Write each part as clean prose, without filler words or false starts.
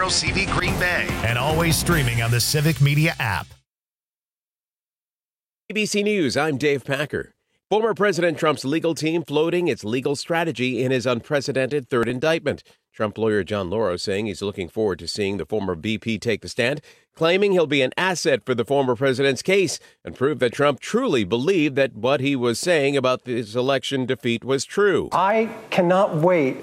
KROC Green Bay, and always streaming on the Civic Media app. ABC News, I'm Dave Packer. Former President Trump's legal team floating its legal strategy in his unprecedented third indictment. Trump lawyer John Lauro saying he's looking forward to seeing the former VP take the stand, claiming he'll be an asset for the former president's case and prove that Trump truly believed that what he was saying about his election defeat was true. I cannot wait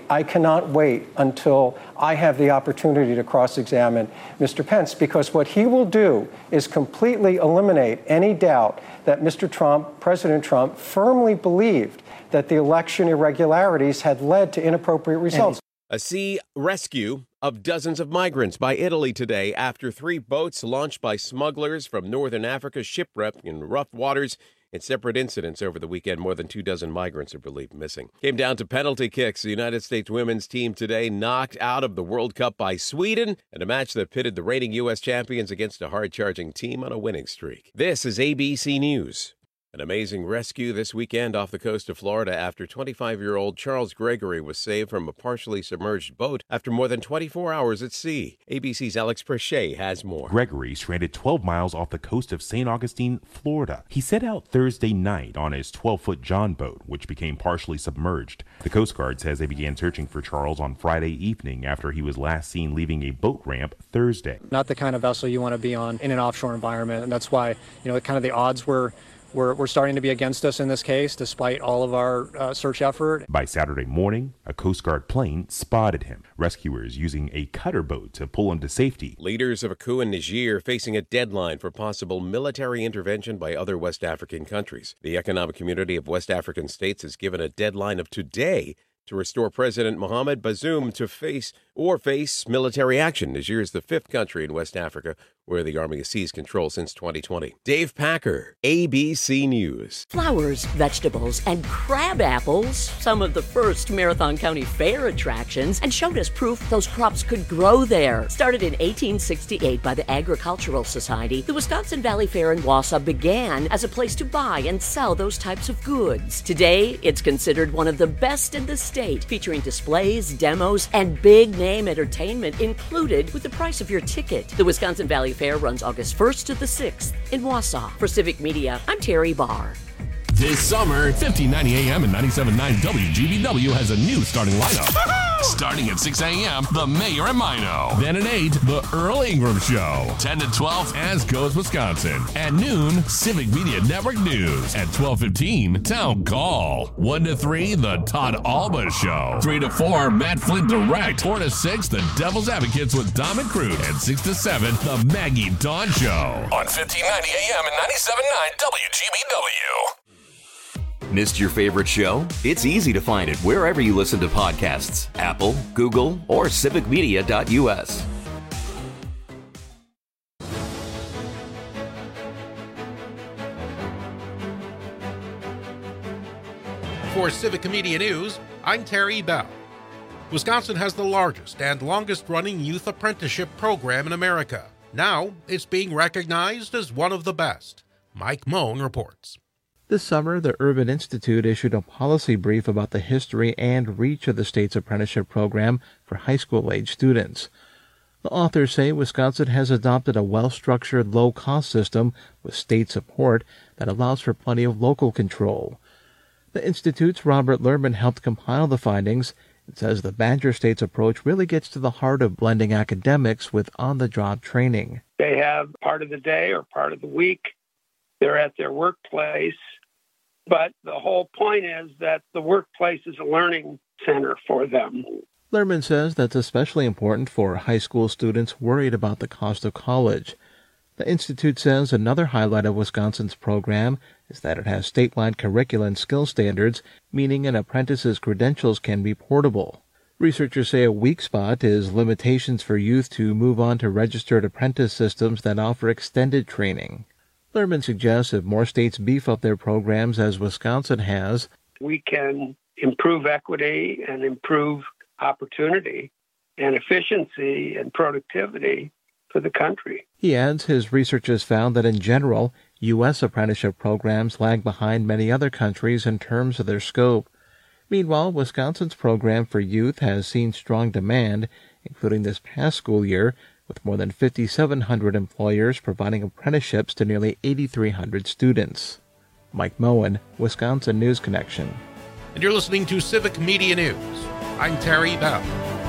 until I have the opportunity to cross-examine Mr. Pence, because what he will do is completely eliminate any doubt that Mr. Trump, President Trump, firmly believed that the election irregularities had led to inappropriate results. A sea rescue of dozens of migrants by Italy today after 3 boats launched by smugglers from northern Africa shipwrecked in rough waters. In separate incidents over the weekend, more than 24 migrants are believed missing. Came down to penalty kicks. The United States women's team today knocked out of the World Cup by Sweden in a match that pitted the reigning U.S. champions against a hard-charging team on a winning streak. This is ABC News. An amazing rescue this weekend off the coast of Florida after 25-year-old Charles Gregory was saved from a partially submerged boat after more than 24 hours at sea. ABC's Alex Perche has more. Gregory stranded 12 miles off the coast of St. Augustine, Florida. He set out Thursday night on his 12-foot John boat, which became partially submerged. The Coast Guard says they began searching for Charles on Friday evening after he was last seen leaving a boat ramp Thursday. Not the kind of vessel you want to be on in an offshore environment, and that's why, kind of the odds were starting to be against us in this case, despite all of our search effort. By Saturday morning, a Coast Guard plane spotted him. Rescuers using a cutter boat to pull him to safety. Leaders of a coup in Niger facing a deadline for possible military intervention by other West African countries. The Economic Community of West African States has given a deadline of today to restore President Mohamed Bazoum to face military action. Niger is the 5th country in West Africa where the army has seized control since 2020. Dave Packer, ABC News. Flowers, vegetables, and crab apples, some of the first Marathon County Fair attractions, and showed us proof those crops could grow there. Started in 1868 by the Agricultural Society, the Wisconsin Valley Fair in Wausau began as a place to buy and sell those types of goods. Today, it's considered one of the best in the state, featuring displays, demos, and big-name entertainment included with the price of your ticket. The Wisconsin Valley Fair runs August 1st to the 6th in Wausau. For Civic Media, I'm Terry Barr. This summer, 1590 AM and 97.9 WGBW has a new starting lineup. Starting at 6 a.m., The Mayor and Mino. Then at 8, The Earl Ingram Show. 10 to 12, As Goes Wisconsin. At noon, Civic Media Network News. At 12:15, Town Call. 1 to 3, The Todd Alba Show. 3 to 4, Matt Flint Direct. 4 to 6, The Devil's Advocates with Dom and Crute. And 6 to 7, The Maggie Dawn Show. On 1590 AM and 97.9 WGBW. Missed your favorite show? It's easy to find it wherever you listen to podcasts. Apple, Google, or civicmedia.us. For Civic Media News, I'm Terry Bell. Wisconsin has the largest and longest-running youth apprenticeship program in America. Now, it's being recognized as one of the best. Mike Moan reports. This summer, the Urban Institute issued a policy brief about the history and reach of the state's apprenticeship program for high school-age students. The authors say Wisconsin has adopted a well-structured, low-cost system with state support that allows for plenty of local control. The Institute's Robert Lerman helped compile the findings and says the Badger State's approach really gets to the heart of blending academics with on-the-job training. They have part of the day or part of the week. They're at their workplace. But the whole point is that the workplace is a learning center for them. Lerman says that's especially important for high school students worried about the cost of college. The Institute says another highlight of Wisconsin's program is that it has statewide curricula and skill standards, meaning an apprentice's credentials can be portable. Researchers say a weak spot is limitations for youth to move on to registered apprentice systems that offer extended training. Lerman suggests if more states beef up their programs as Wisconsin has, we can improve equity and improve opportunity and efficiency and productivity for the country. He adds his research has found that in general, U.S. apprenticeship programs lag behind many other countries in terms of their scope. Meanwhile, Wisconsin's program for youth has seen strong demand, including this past school year, with more than 5,700 employers providing apprenticeships to nearly 8,300 students. Mike Moen, Wisconsin News Connection. And you're listening to Civic Media News. I'm Terry Bell.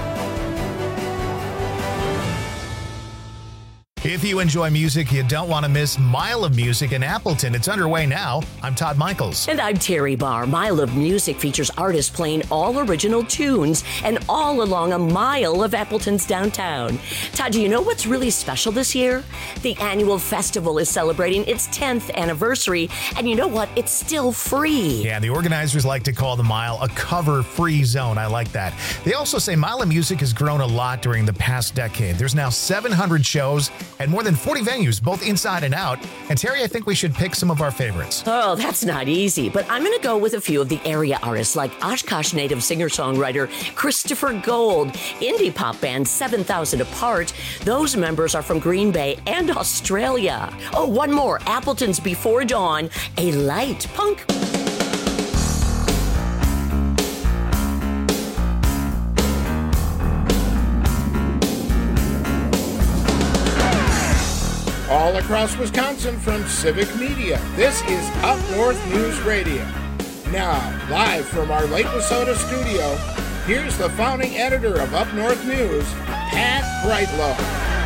If you enjoy music, you don't want to miss Mile of Music in Appleton. It's underway now. I'm Todd Michaels. And I'm Terry Barr. Mile of Music features artists playing all original tunes and all along a mile of Appleton's downtown. Todd, do you know what's really special this year? The annual festival is celebrating its 10th anniversary, and you know what? It's still free. Yeah, the organizers like to call the Mile a cover-free zone. I like that. They also say Mile of Music has grown a lot during the past decade. There's now 700 shows and more than 40 venues, both inside and out. And Terry, I think we should pick some of our favorites. Oh, that's not easy, but I'm going to go with a few of the area artists like Oshkosh native singer-songwriter Christopher Gold, indie pop band 7,000 Apart. Those members are from Green Bay and Australia. Oh, one more, Appleton's Before Dawn, a light punk. All across Wisconsin from Civic Media, this is Up North News Radio. Now, live from our Lake Wissota studio, here's the founding editor of Up North News, Pat Brightlow.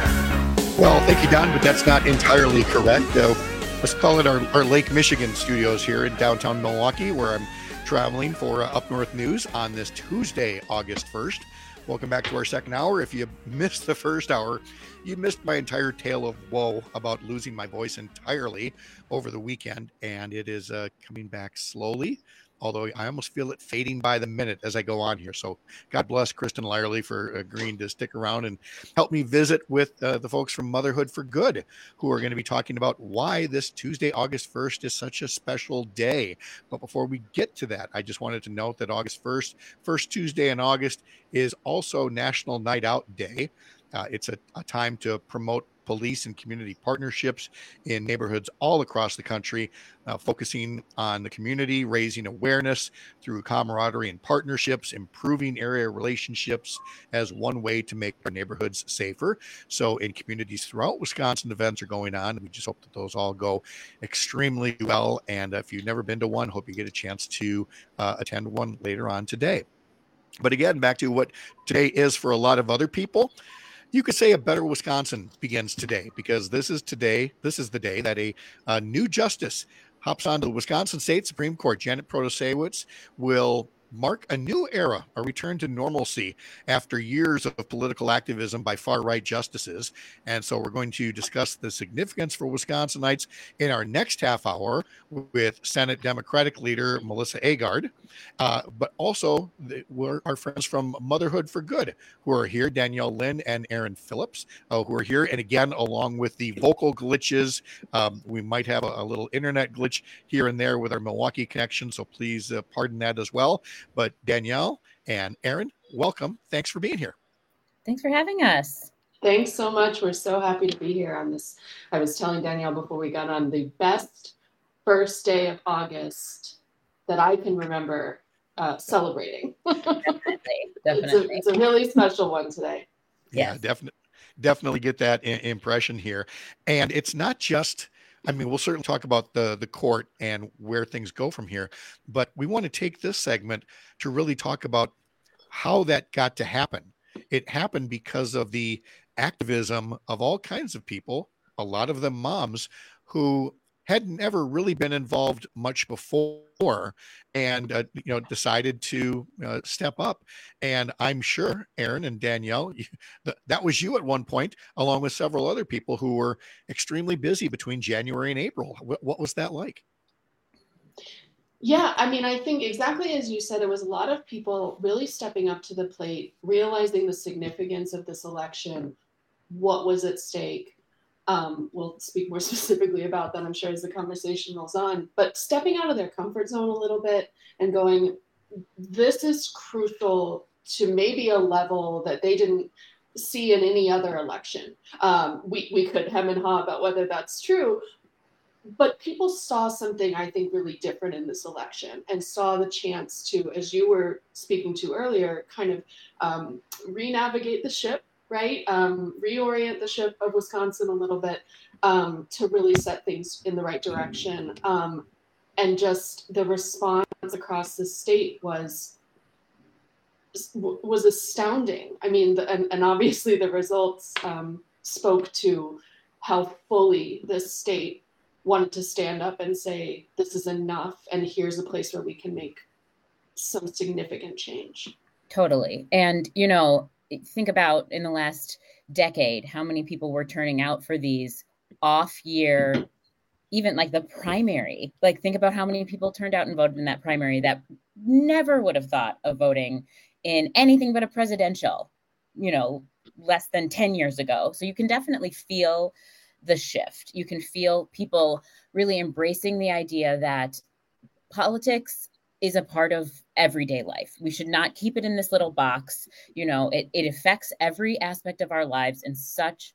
Well, thank you, Don, but that's not entirely correct. Let's call it our Lake Michigan studios here in downtown Milwaukee, where I'm traveling for Up North News on this Tuesday, August 1st. Welcome back to our second hour. If you missed the first hour, you missed my entire tale of woe about losing my voice entirely over the weekend, and it is coming back slowly, although I almost feel it fading by the minute as I go on here. So God bless Kristen Lyerly for agreeing to stick around and help me visit with the folks from Motherhood for Good, who are going to be talking about why this Tuesday, August 1st is such a special day. But before we get to that, I just wanted to note that August 1st, first Tuesday in August, is also National Night Out Day. It's a time to promote police and community partnerships in neighborhoods all across the country, focusing on the community, raising awareness through camaraderie and partnerships, improving area relationships as one way to make our neighborhoods safer. So in communities throughout Wisconsin, events are going on, and we just hope that those all go extremely well. And if you've never been to one, hope you get a chance to attend one later on today. But again, back to what today is for a lot of other people. You could say a better Wisconsin begins today, because this is the day that a new justice hops onto the Wisconsin State Supreme Court. Janet Protasiewicz will mark a new era, a return to normalcy after years of political activism by far-right justices. And so we're going to discuss the significance for Wisconsinites in our next half hour with Senate Democratic leader Melissa Agard, but also we're our friends from Motherhood for Good who are here, Danielle Lynn and Aaron Phillips, who are here. And again, along with the vocal glitches, we might have a little internet glitch here and there with our Milwaukee connection, so please pardon that as well. But Danielle and Aaron, welcome. Thanks for being here. Thanks for having us. Thanks so much. We're so happy to be here on this. I was telling Danielle before we got on, the best first day of August that I can remember celebrating. Definitely. It's a really special one today. Yeah, definitely get that impression here. And it's not just, I mean, we'll certainly talk about the court and where things go from here, but we want to take this segment to really talk about how that got to happen. It happened because of the activism of all kinds of people, a lot of them moms, who hadn't ever really been involved much before and decided to step up. And I'm sure, Aaron and Danielle, that was you at one point, along with several other people who were extremely busy between January and April. What was that like? Yeah, I mean, I think exactly as you said, it was a lot of people really stepping up to the plate, realizing the significance of this election, what was at stake. We'll speak more specifically about that, I'm sure, as the conversation rolls on, but stepping out of their comfort zone a little bit and going, this is crucial to maybe a level that they didn't see in any other election. We could hem and haw about whether that's true, But people saw something, I think, really different in this election and saw the chance to, as you were speaking to earlier, kind of re-navigate the ship, right? Reorient the ship of Wisconsin a little bit to really set things in the right direction. And just the response across the state was astounding. I mean, and obviously the results spoke to how fully this state wanted to stand up and say, this is enough, and here's a place where we can make some significant change. Totally. And, think about in the last decade, how many people were turning out for these off-year, even like the primary. Like, think about how many people turned out and voted in that primary that never would have thought of voting in anything but a presidential, less than 10 years ago. So you can definitely feel the shift. You can feel people really embracing the idea that politics is a part of everyday life. We should not keep it in this little box. It affects every aspect of our lives in such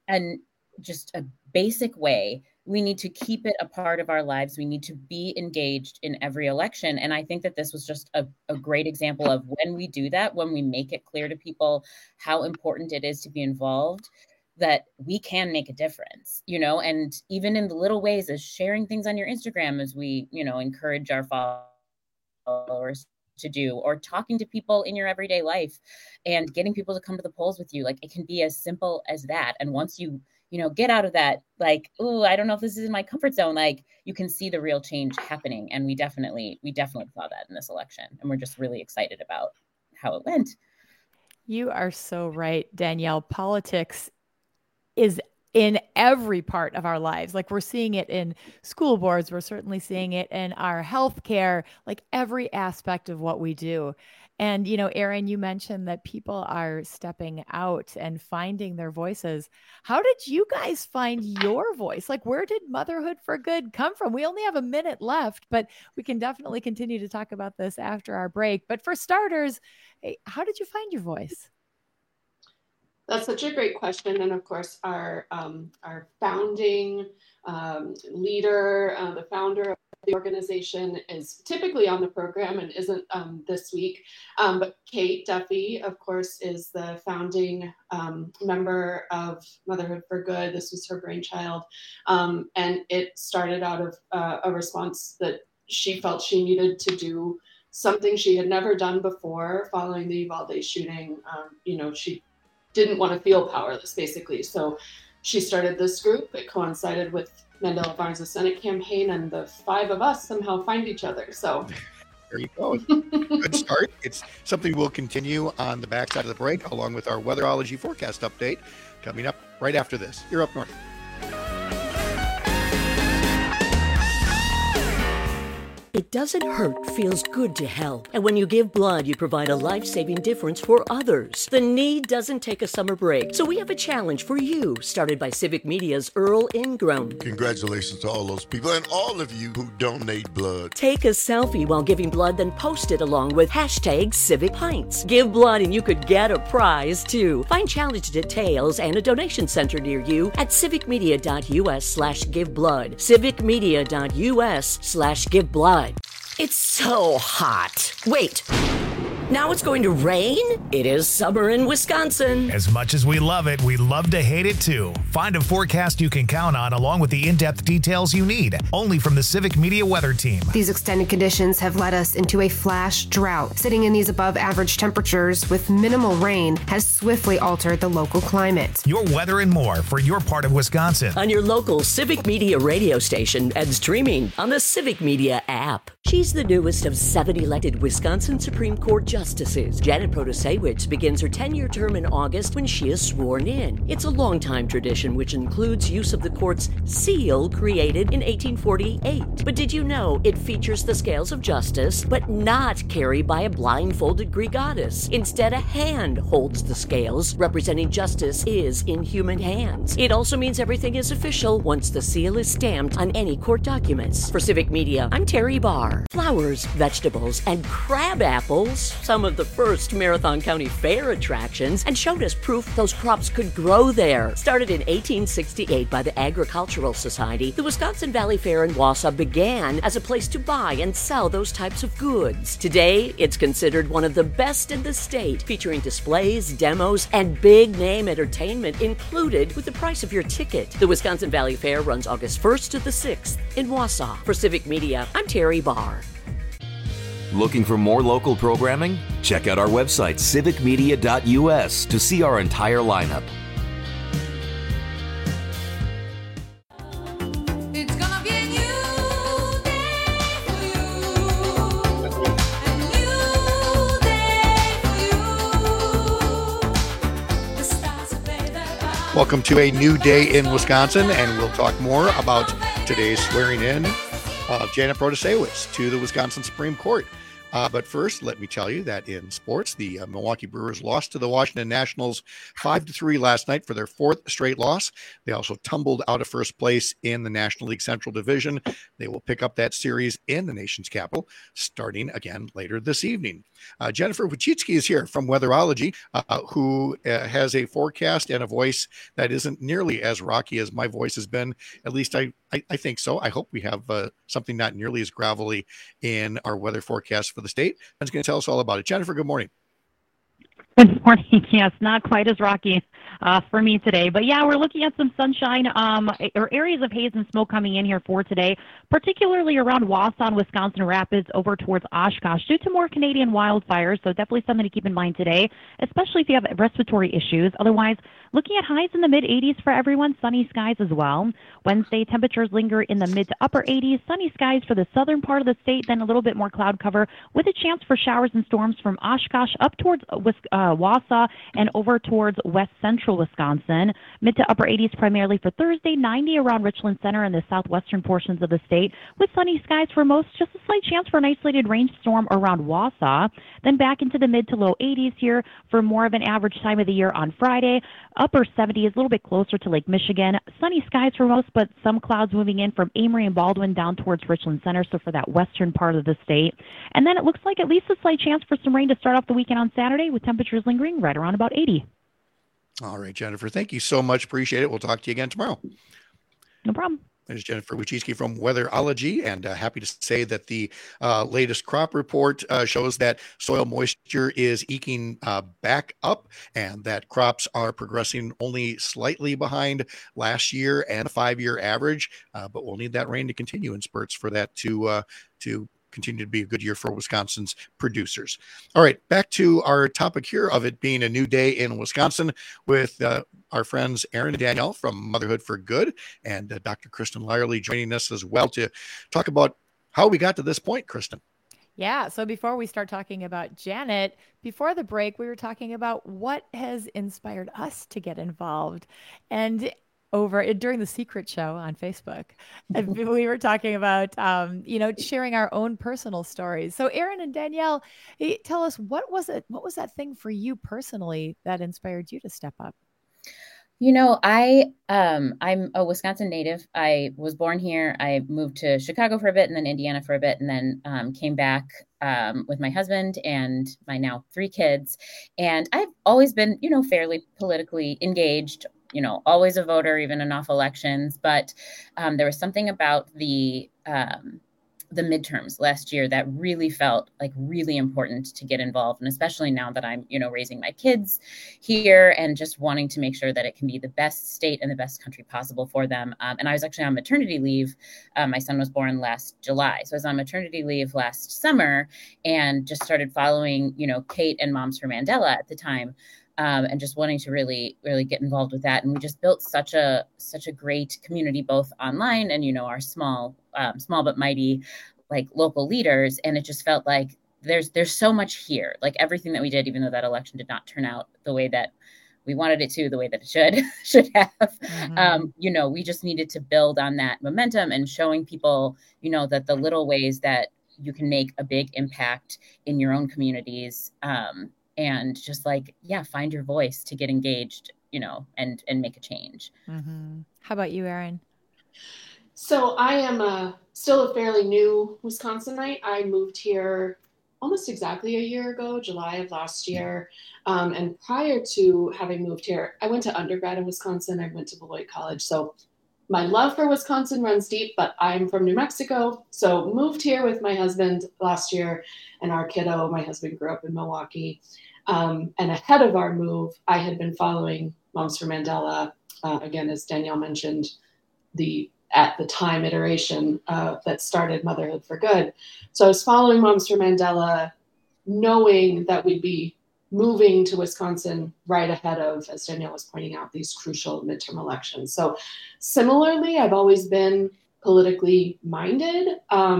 just a basic way. We need to keep it a part of our lives. We need to be engaged in every election. And I think that this was just a great example of when we do that, when we make it clear to people how important it is to be involved, that we can make a difference, and even in the little ways as sharing things on your Instagram, as we, encourage our followers to do, or talking to people in your everyday life and getting people to come to the polls with you. Like, it can be as simple as that. And once you, get out of that, like, oh, I don't know if this is in my comfort zone, like, you can see the real change happening. And we definitely saw that in this election. And we're just really excited about how it went. You are so right, Danielle. Politics is in every part of our lives. Like, we're seeing it in school boards. We're certainly seeing it in our healthcare, like every aspect of what we do. And, Erin, you mentioned that people are stepping out and finding their voices. How did you guys find your voice? Like, where did Motherhood for Good come from? We only have a minute left, but we can definitely continue to talk about this after our break. But for starters, how did you find your voice? That's such a great question. And of course, our founding leader, the founder of the organization, is typically on the program and isn't this week. But Kate Duffy, of course, is the founding member of Motherhood for Good. This was her brainchild. And it started out of a response that she felt she needed to do something she had never done before following the Uvalde shooting. She didn't want to feel powerless, basically. So she started this group. It coincided with Mandela Barnes' Senate campaign, and the five of us somehow find each other. So there you go. Good start. It's something we'll continue on the backside of the break, along with our weatherology forecast update coming up right after this. You're Up North. It doesn't hurt, feels good to help. And when you give blood, you provide a life-saving difference for others. The need doesn't take a summer break. So we have a challenge for you, started by Civic Media's Earl Ingram. Congratulations to all those people and all of you who donate blood. Take a selfie while giving blood, then post it along with #CivicPints. Give blood and you could get a prize, too. Find challenge details and a donation center near you at civicmedia.us/giveblood. civicmedia.us/giveblood. It's so hot. Wait. Now it's going to rain? It is summer in Wisconsin. As much as we love it, we love to hate it too. Find a forecast you can count on along with the in-depth details you need. Only from the Civic Media Weather Team. These extended conditions have led us into a flash drought. Sitting in these above average temperatures with minimal rain has swiftly altered the local climate. Your weather and more for your part of Wisconsin. On your local Civic Media radio station and streaming on the Civic Media app. She's the newest of 7 elected Wisconsin Supreme Court justices. Janet Protasewicz begins her 10-year term in August when she is sworn in. It's a long-time tradition which includes use of the court's seal created in 1848. But did you know it features the scales of justice, but not carried by a blindfolded Greek goddess? Instead, a hand holds the scales, representing justice is in human hands. It also means everything is official once the seal is stamped on any court documents. For Civic Media, I'm Terry Barr. Flowers, vegetables, and crab apples some of the first Marathon County Fair attractions, and showed us proof those crops could grow there. Started in 1868 by the Agricultural Society, the Wisconsin Valley Fair in Wausau began as a place to buy and sell those types of goods. Today, it's considered one of the best in the state, featuring displays, demos, and big-name entertainment included with the price of your ticket. The Wisconsin Valley Fair runs August 1st to the 6th in Wausau. For Civic Media, I'm Terry Barr. Looking for more local programming? Check out our website, civicmedia.us, to see our entire lineup. Welcome to a new day in Wisconsin, and we'll talk more about today's swearing in of Janet Protasewicz to the Wisconsin Supreme Court. But first, let me tell you that in sports, the Milwaukee Brewers lost to the Washington Nationals 5-3 last night for their fourth straight loss. They also tumbled out of first place in the National League Central Division. They will pick up that series in the nation's capital starting again later this evening. Jennifer Wojcicki is here from Weatherology, who has a forecast and a voice that isn't nearly as rocky as my voice has been. At least I think so. I hope we have something not nearly as gravelly in our weather forecast for the state. And going to tell us all about it. Jennifer, good morning. Good morning. Yes, not quite as rocky for me today. But yeah, we're looking at some sunshine or areas of haze and smoke coming in here for today, particularly around Wausau, Wisconsin Rapids, over towards Oshkosh due to more Canadian wildfires. So definitely something to keep in mind today, especially if you have respiratory issues. Otherwise, looking at highs in the mid-80s for everyone, sunny skies as well. Wednesday, temperatures linger in the mid to upper 80s, sunny skies for the southern part of the state, then a little bit more cloud cover with a chance for showers and storms from Oshkosh up towards Wausau and over towards west central Wisconsin. Mid to upper 80s primarily for Thursday, 90 around Richland Center and the southwestern portions of the state with sunny skies for most, just a slight chance for an isolated rainstorm around Wausau. Then back into the mid to low 80s here for more of an average time of the year on Friday. Upper 70s, a little bit closer to Lake Michigan. Sunny skies for most, but some clouds moving in from Amory and Baldwin down towards Richland Center, so for that western part of the state. And then it looks like at least a slight chance for some rain to start off the weekend on Saturday with temperatures lingering right around about 80. All right, Jennifer, thank you so much. Appreciate it. We'll talk to you again tomorrow. No problem. There's Jennifer Wojcicki from Weatherology, and happy to say that the latest crop report shows that soil moisture is eking back up and that crops are progressing only slightly behind last year and a 5-year average, but we'll need that rain to continue in spurts for that to continue to be a good year for Wisconsin's producers. All right, back to our topic here of it being a new day in Wisconsin with our friends Aaron and Danielle from Motherhood for Good and Dr. Kristen Lyerly joining us as well to talk about how we got to this point, Kristen. Yeah. So before we start talking about Janet, before the break, we were talking about what has inspired us to get involved. And during the Secret Show on Facebook, we were talking about, sharing our own personal stories. So Aaron and Danielle, tell us, what was that thing for you personally that inspired you to step up? I'm a Wisconsin native. I was born here. I moved to Chicago for a bit and then Indiana for a bit and then came back with my husband and my now 3 kids. And I've always been, fairly politically engaged, always a voter, even in off elections. But there was something about the midterms last year that really felt like really important to get involved. And especially now that I'm, raising my kids here and just wanting to make sure that it can be the best state and the best country possible for them. And I was actually on maternity leave. My son was born last July. So I was on maternity leave last summer and just started following, Kate and Moms for Mandela at the time. And just wanting to really, really get involved with that. And we just built such a great community, both online and, our small but mighty, like local leaders. And it just felt like there's so much here, like everything that we did, even though that election did not turn out the way that we wanted it to, the way that it should have. Mm-hmm. We just needed to build on that momentum and showing people, that the little ways that you can make a big impact in your own communities, and just find your voice to get engaged, and make a change. Mm-hmm. How about you, Erin? So I am still a fairly new Wisconsinite. I moved here almost exactly a year ago, July of last year. And prior to having moved here, I went to undergrad in Wisconsin. I went to Beloit College. So my love for Wisconsin runs deep, but I'm from New Mexico. So moved here with my husband last year and our kiddo. My husband grew up in Milwaukee. And ahead of our move, I had been following Moms for Mandela. Again, as Danielle mentioned, at the time iteration that started Motherhood for Good. So I was following Moms for Mandela, knowing that we'd be moving to Wisconsin right ahead of, as Danielle was pointing out, these crucial midterm elections. So similarly, I've always been politically minded,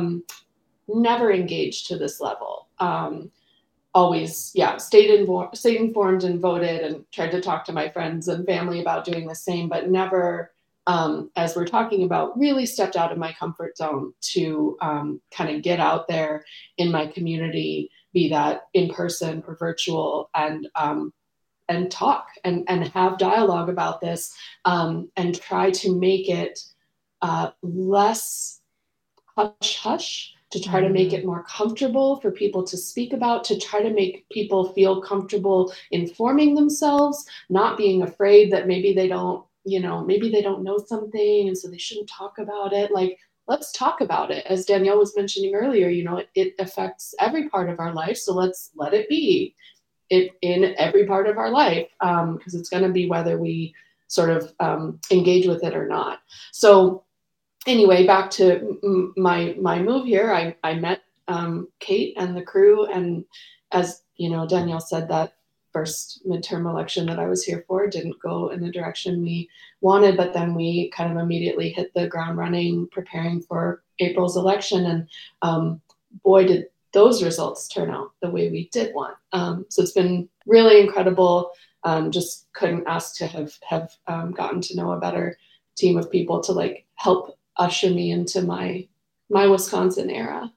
never engaged to this level. Always, stayed informed and voted and tried to talk to my friends and family about doing the same, but never, as we're talking about, really stepped out of my comfort zone to kind of get out there in my community, be that in person or virtual, and talk and have dialogue about this, and try to make it less hush-hush, to try to make it more comfortable for people to speak about, to try to make people feel comfortable informing themselves, not being afraid that maybe they don't know something and so they shouldn't talk about it. Like, let's talk about it. As Danielle was mentioning earlier, it affects every part of our life. So let's let it be in every part of our life, because it's going to be whether we sort of engage with it or not. So anyway, back to my move here, I met Kate and the crew. And as Danielle said, that first midterm election that I was here for didn't go in the direction we wanted, but then we kind of immediately hit the ground running, preparing for April's election. And boy, did those results turn out the way we did want. So it's been really incredible. Just couldn't ask to have gotten to know a better team of people to help usher me into my Wisconsin era.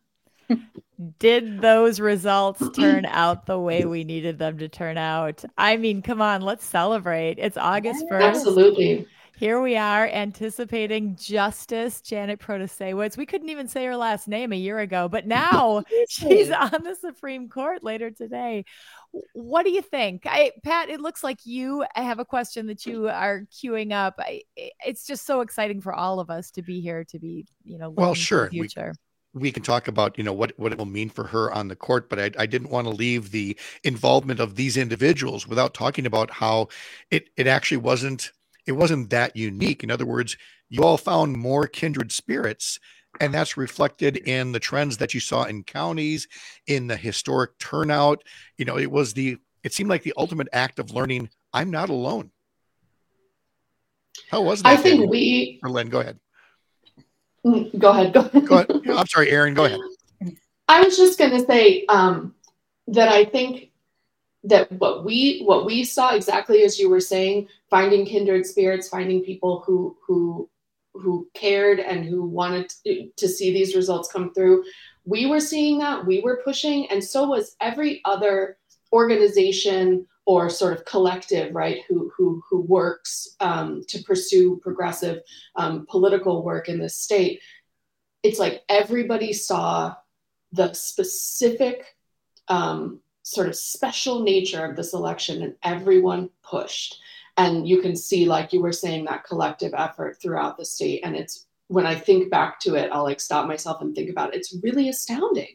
Did those results turn out the way we needed them to turn out? I mean, come on, let's celebrate. It's August 1st. Absolutely. Here we are anticipating Justice Janet Protasiewicz. We couldn't even say her last name a year ago, but now she's on the Supreme Court later today. What do you think? Pat, it looks like you have a question that you are queuing up. It's just so exciting for all of us to be here, to be, well, sure. The future. We can talk about, what it will mean for her on the court, but I didn't want to leave the involvement of these individuals without talking about how it actually wasn't that unique. In other words, you all found more kindred spirits, and that's reflected in the trends that you saw in counties, in the historic turnout. It seemed like the ultimate act of learning, I'm not alone. How was that? I think Lynn, go ahead. Go ahead. Go ahead. I'm sorry, Aaron, go ahead. I was just going to say that I think that what we saw, exactly as you were saying, finding kindred spirits, finding people who cared and who wanted to see these results come through. We were seeing that, we were pushing, and so was every other organization or sort of collective, right, who works to pursue progressive political work in this state. It's like everybody saw the specific sort of special nature of this election, and everyone pushed. And you can see, like you were saying, that collective effort throughout the state. And it's, when I think back to it, I'll stop myself and think about it. It's really astounding.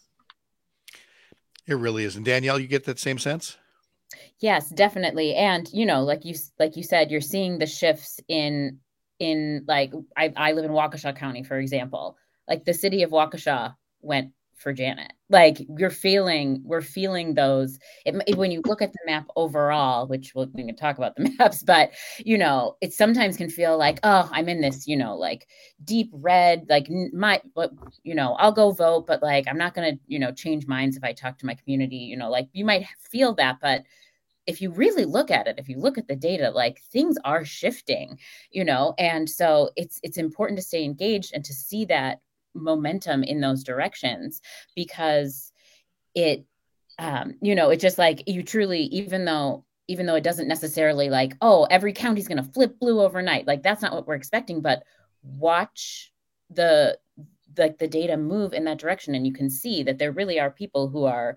It really is. And Danielle, you get that same sense? Yes, definitely. And, like you said, you're seeing the shifts in I live in Waukesha County, for example. Like, the city of Waukesha went for Janet. Like, we're feeling those. When you look at the map overall, which we can talk about the maps, but it sometimes can feel like, oh, I'm in this, deep red, I'll go vote, but I'm not going to, change minds if I talk to my community, you might feel that, but if you really look at it, if you look at the data, things are shifting, and so it's important to stay engaged and to see that momentum in those directions, because it's just you truly, even though it doesn't necessarily every county's going to flip blue overnight, that's not what we're expecting, but watch the like the data move in that direction, and you can see that there really are people who are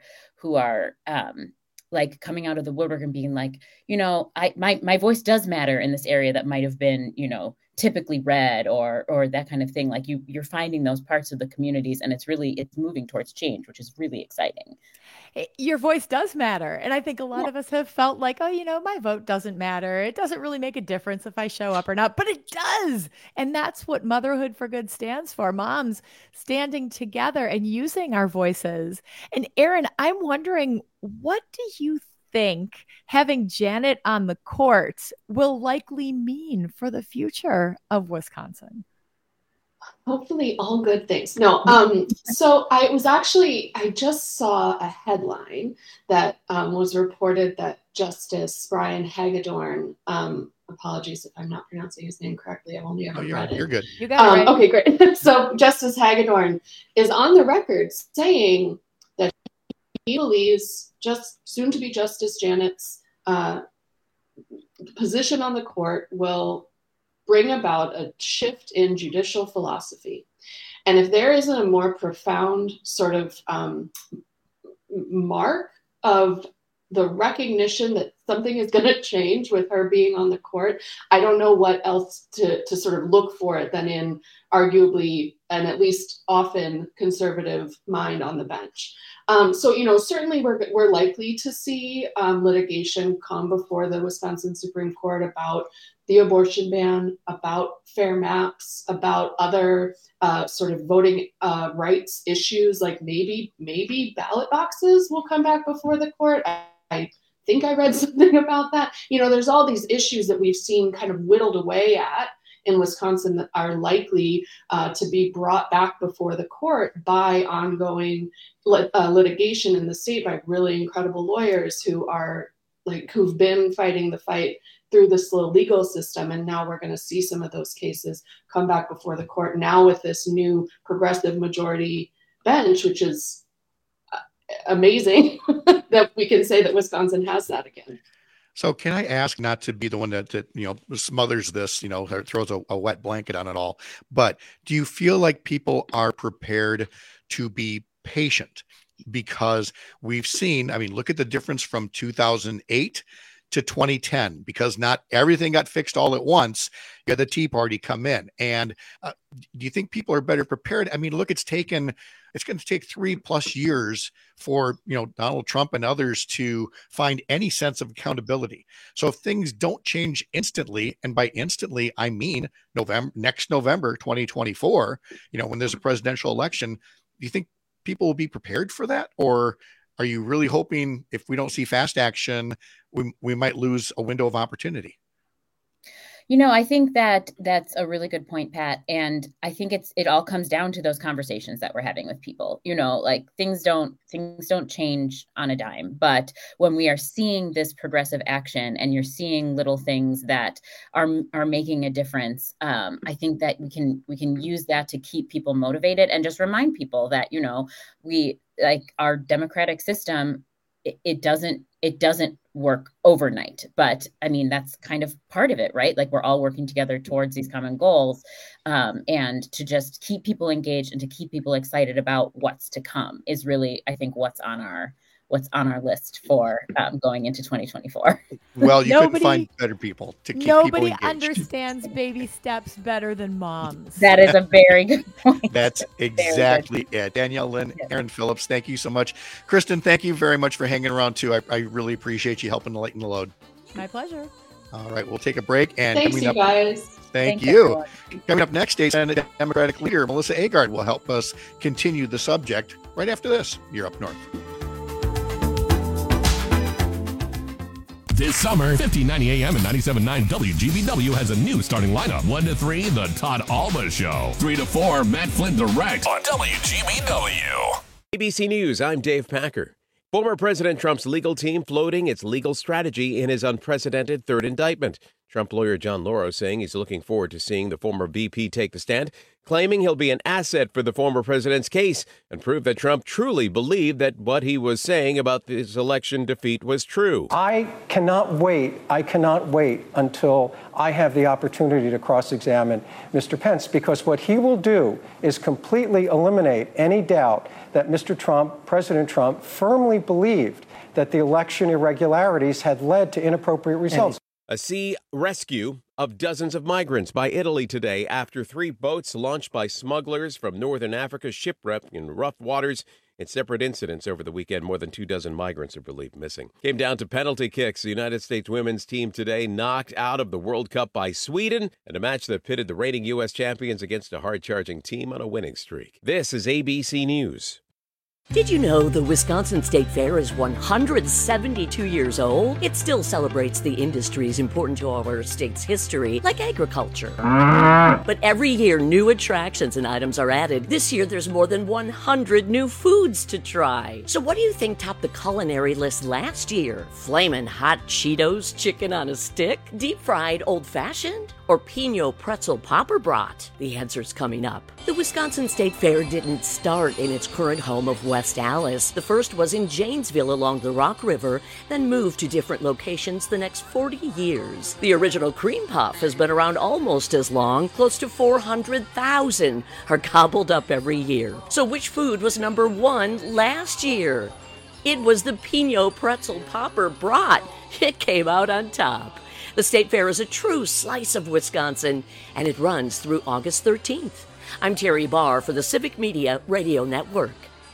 like coming out of the woodwork and being like, my voice does matter in this area that might have been, typically red or that kind of thing. Like you're finding those parts of the communities, and it's moving towards change, which is really exciting. Your voice does matter. And I think a lot of us have felt like, my vote doesn't matter. It doesn't really make a difference if I show up or not, but it does. And that's what Motherhood for Good stands for. Moms standing together and using our voices. And Aaron, I'm wondering, what do you think having Janet on the court will likely mean for the future of Wisconsin? Hopefully all good things. No, so I just saw a headline that was reported that Justice Brian Hagedorn, apologies if I'm not pronouncing his name correctly, I've only ever read it. You're good. You got it right. Okay, great. So Justice Hagedorn is on the record saying that he believes soon to be Justice Janet's position on the court will bring about a shift in judicial philosophy. And if there isn't a more profound sort of mark of the recognition that something is going to change with her being on the court, I don't know what else to sort of look for it than in arguably and at least often conservative mind on the bench. So, certainly we're likely to see litigation come before the Wisconsin Supreme Court about the abortion ban, about fair maps, about other sort of voting rights issues, like maybe ballot boxes will come back before the court. I think I read something about that. There's all these issues that we've seen kind of whittled away at in Wisconsin that are likely to be brought back before the court by ongoing litigation in the state by really incredible lawyers who've been fighting the fight through the slow legal system. And now we're going to see some of those cases come back before the court now with this new progressive majority bench, which is amazing that we can say that Wisconsin has that again. So can I ask, not to be the one that smothers this, or throws a wet blanket on it all, but do you feel like people are prepared to be patient? Because we've seen, look at the difference from 2008 to 2010, because not everything got fixed all at once. You had the Tea Party come in. And do you think people are better prepared? Look, it's going to take 3+ years for, Donald Trump and others to find any sense of accountability. So if things don't change instantly, and by instantly, I mean next November, 2024, when there's a presidential election, do you think people will be prepared for that? Or are you really hoping if we don't see fast action, we might lose a window of opportunity? I think that's a really good point, Pat. And I think it all comes down to those conversations that we're having with people. Like things don't change on a dime. But when we are seeing this progressive action and you're seeing little things that are making a difference, I think that we can use that to keep people motivated and just remind people that, we like our democratic system. It doesn't work overnight, but that's kind of part of it, right? Like we're all working together towards these common goals, and to just keep people engaged and to keep people excited about what's to come is really, I think, what's on our list for going into 2024. Well, you couldn't find better people to keep people engaged. Nobody understands baby steps better than moms. That is a very good point. That's exactly it. Danielle Lynn, Aaron Phillips, thank you so much. Kristen, thank you very much for hanging around too. I really appreciate you helping to lighten the load. My pleasure. All right, we'll take a break. And thanks, you guys. Thank you. Everyone. Coming up next, State Senate Democratic leader Melissa Agard will help us continue the subject right after this. You're Up North. This summer, 1590 AM and 97.9 WGBW has a new starting lineup. 1 to 3, The Todd Alba Show. 3 to 4, Matt Flynn Direct on WGBW. ABC News, I'm Dave Packer. Former President Trump's legal team floating its legal strategy in his unprecedented third indictment. Trump lawyer John Lauro saying he's looking forward to seeing the former VP take the stand, claiming he'll be an asset for the former president's case and prove that Trump truly believed that what he was saying about his election defeat was true. I cannot wait until I have the opportunity to cross-examine Mr. Pence, because what he will do is completely eliminate any doubt that Mr. Trump, President Trump, firmly believed that the election irregularities had led to inappropriate results. A sea rescue of dozens of migrants by Italy today after 3 boats launched by smugglers from northern Africa shipwrecked in rough waters. In separate incidents over the weekend, more than 24 migrants are believed missing. Came down to penalty kicks. The United States women's team today knocked out of the World Cup by Sweden in a match that pitted the reigning U.S. champions against a hard-charging team on a winning streak. This is ABC News. Did you know the Wisconsin State Fair is 172 years old? It still celebrates the industries important to our state's history, like agriculture. But every year, new attractions and items are added. This year, there's more than 100 new foods to try. So what do you think topped the culinary list last year? Flamin' hot Cheetos chicken on a stick? Deep-fried old-fashioned? Or Pinot pretzel popper brat? The answer's coming up. The Wisconsin State Fair didn't start in its current home of West Allis. The first was in Janesville along the Rock River, then moved to different locations the next 40 years. The original cream puff has been around almost as long. Close to 400,000 are gobbled up every year. So which food was number 1 last year? It was the Pinot pretzel popper brat. It came out on top. The State Fair is a true slice of Wisconsin, and it runs through August 13th. I'm Terry Barr for the Civic Media Radio Network.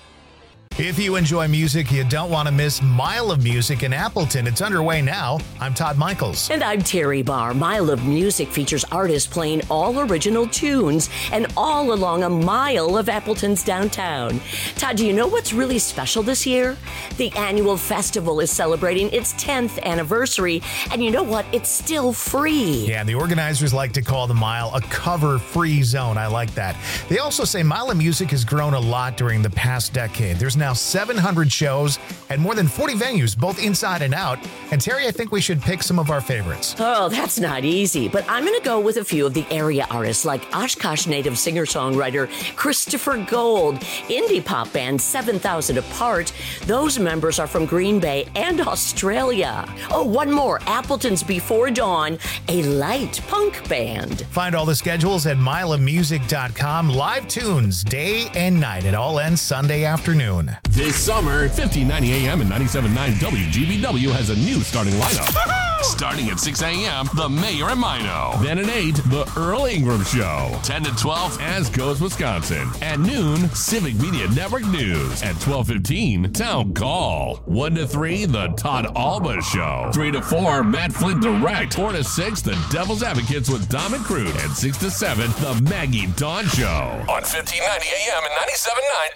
If you enjoy music, you don't want to miss Mile of Music in Appleton. It's underway now. I'm Todd Michaels. And I'm Terry Barr. Mile of Music features artists playing all original tunes and all along a mile of Appleton's downtown. Todd, do you know what's really special this year? The annual festival is celebrating its 10th anniversary, and you know what? It's still free. Yeah, the organizers like to call the Mile a cover-free zone. I like that. They also say Mile of Music has grown a lot during the past decade. There's now 700 shows and more than 40 venues, both inside and out. And Terry, I think we should pick some of our favorites. Oh, that's not easy, but I'm going to go with a few of the area artists like Oshkosh native singer-songwriter Christopher Gold, indie pop band 7,000 Apart. Those members are from Green Bay and Australia. Oh, one more, Appleton's Before Dawn, a light punk band. Find all the schedules at mileofmusic.com. Live tunes day and night. It all ends Sunday afternoon. This summer, 1590 AM and 97.9 WGBW has a new starting lineup. Starting at 6 a.m., The Mayor and Mino. Then at 8, The Earl Ingram Show. 10 to 12, As Goes Wisconsin. At noon, Civic Media Network News. At 12:15, Town Call. 1 to 3, The Todd Alba Show. 3 to 4, Matt Flint Direct. 4 to 6, The Devil's Advocates with Dom and Crude. And 6 to 7, The Maggie Dawn Show. On 1590 AM and 97.9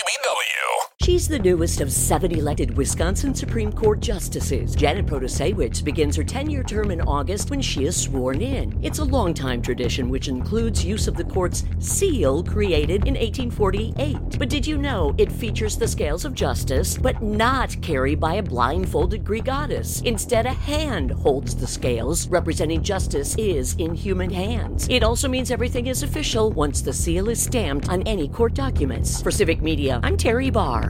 WGBW. She's the newest of 7 elected Wisconsin Supreme Court justices. Janet Protasiewicz begins her 10-year term in August when she is sworn in. It's a long-time tradition which includes use of the court's seal created in 1848. But did you know it features the scales of justice, but not carried by a blindfolded Greek goddess? Instead, a hand holds the scales, representing justice is in human hands. It also means everything is official once the seal is stamped on any court documents. For Civic Media, I'm Terry Barr.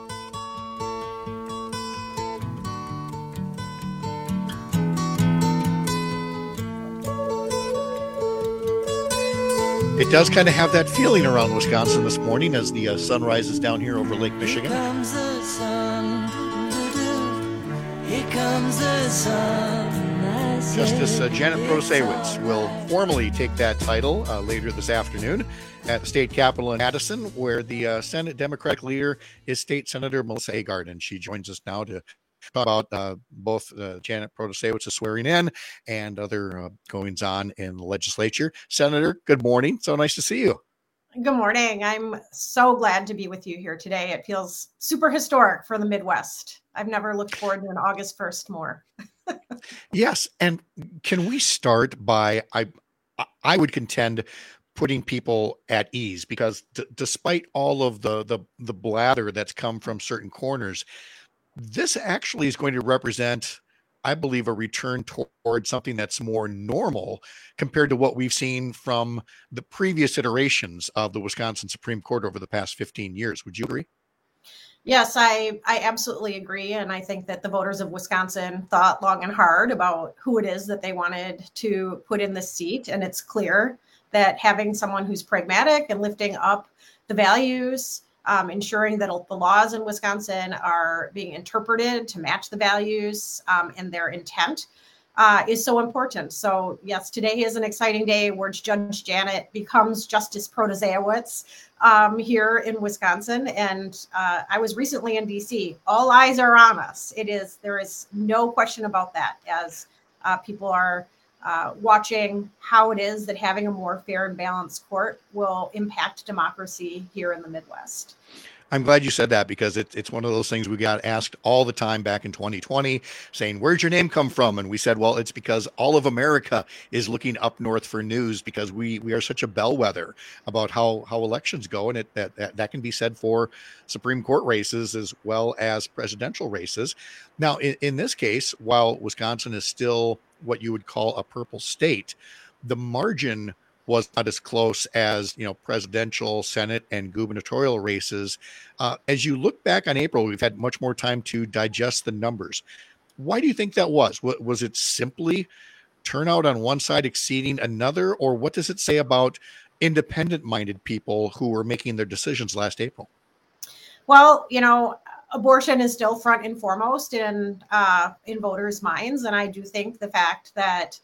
It does kind of have that feeling around Wisconsin this morning as the sun rises down here over Lake Michigan. Here comes the sun. Here comes the sun. Justice Janet Protasiewicz will formally take that title later this afternoon at the state capitol in Addison, where the Senate Democratic leader is State Senator Melissa Agard, and she joins us now to talk about both Janet Protasiewicz's swearing in and other goings-on in the legislature. Senator, good morning. So nice to see you. Good morning. I'm so glad to be with you here today. It feels super historic for the Midwest. I've never looked forward to an August 1st more. Yes, and can we start by, I would contend, putting people at ease, because despite all of the blather that's come from certain corners, this actually is going to represent I believe, a return toward something that's more normal compared to what we've seen from the previous iterations of the Wisconsin Supreme Court over the past 15 years. Would you agree? Yes, I absolutely agree. And I think that the voters of Wisconsin thought long and hard about who it is that they wanted to put in this seat. And it's clear that having someone who's pragmatic and lifting up the values, ensuring that the laws in Wisconsin are being interpreted to match the values and their intent is so important. So yes, today is an exciting day where Judge Janet becomes Justice Protasiewicz here in Wisconsin. And I was recently in DC. All eyes are on us. There is no question about that, as people are watching how it is that having a more fair and balanced court will impact democracy here in the Midwest. I'm glad you said that, because it's one of those things we got asked all the time back in 2020, saying, where'd your name come from? And we said, well, it's because all of America is looking up north for news, because we are such a bellwether about how elections go. And that can be said for Supreme Court races as well as presidential races. Now, in this case, while Wisconsin is still what you would call a purple state, the margin was not as close as, presidential, Senate, and gubernatorial races. As you look back on April, we've had much more time to digest the numbers. Why do you think that was? Was it simply turnout on one side exceeding another, or what does it say about independent-minded people who were making their decisions last April? Well, abortion is still front and foremost in voters' minds, and I do think the fact that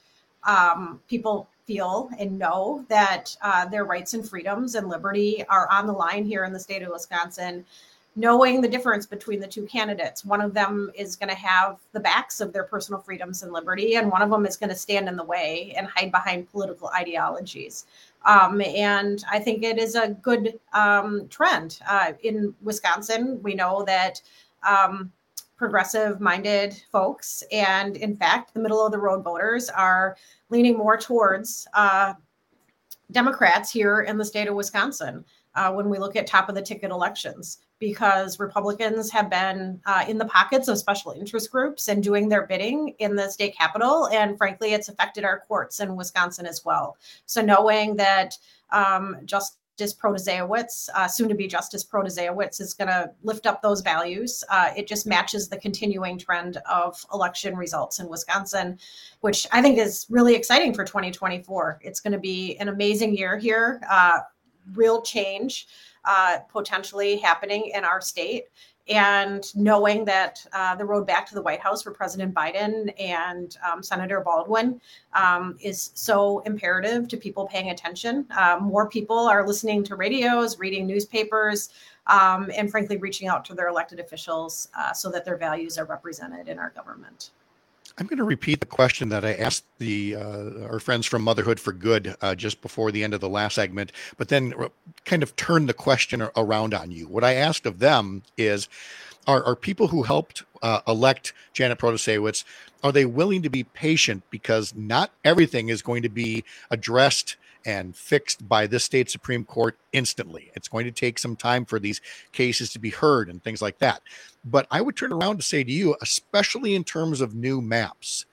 people feel and know that their rights and freedoms and liberty are on the line here in the state of Wisconsin, knowing the difference between the two candidates. One of them is going to have the backs of their personal freedoms and liberty, and one of them is going to stand in the way and hide behind political ideologies. And I think it is a good trend. In Wisconsin, we know that progressive-minded folks, and in fact, the middle-of-the-road voters are leaning more towards Democrats here in the state of Wisconsin when we look at top-of-the-ticket elections, because Republicans have been in the pockets of special interest groups and doing their bidding in the state capitol, and frankly, it's affected our courts in Wisconsin as well. So knowing that Justice Protasiewicz, soon to be Justice Protasiewicz, is going to lift up those values. It just matches the continuing trend of election results in Wisconsin, which I think is really exciting for 2024. It's going to be an amazing year here, real change potentially happening in our state. And knowing that the road back to the White House for President Biden and Senator Baldwin is so imperative to people paying attention. More people are listening to radios, reading newspapers, and frankly, reaching out to their elected officials so that their values are represented in our government. I'm going to repeat the question that I asked our friends from Motherhood for Good just before the end of the last segment, but then kind of turn the question around on you. What I asked of them is, are people who helped elect Janet Protasiewicz, are they willing to be patient, because not everything is going to be addressed and fixed by this state Supreme Court instantly. It's going to take some time for these cases to be heard and things like that. But I would turn around to say to you, especially in terms of new maps,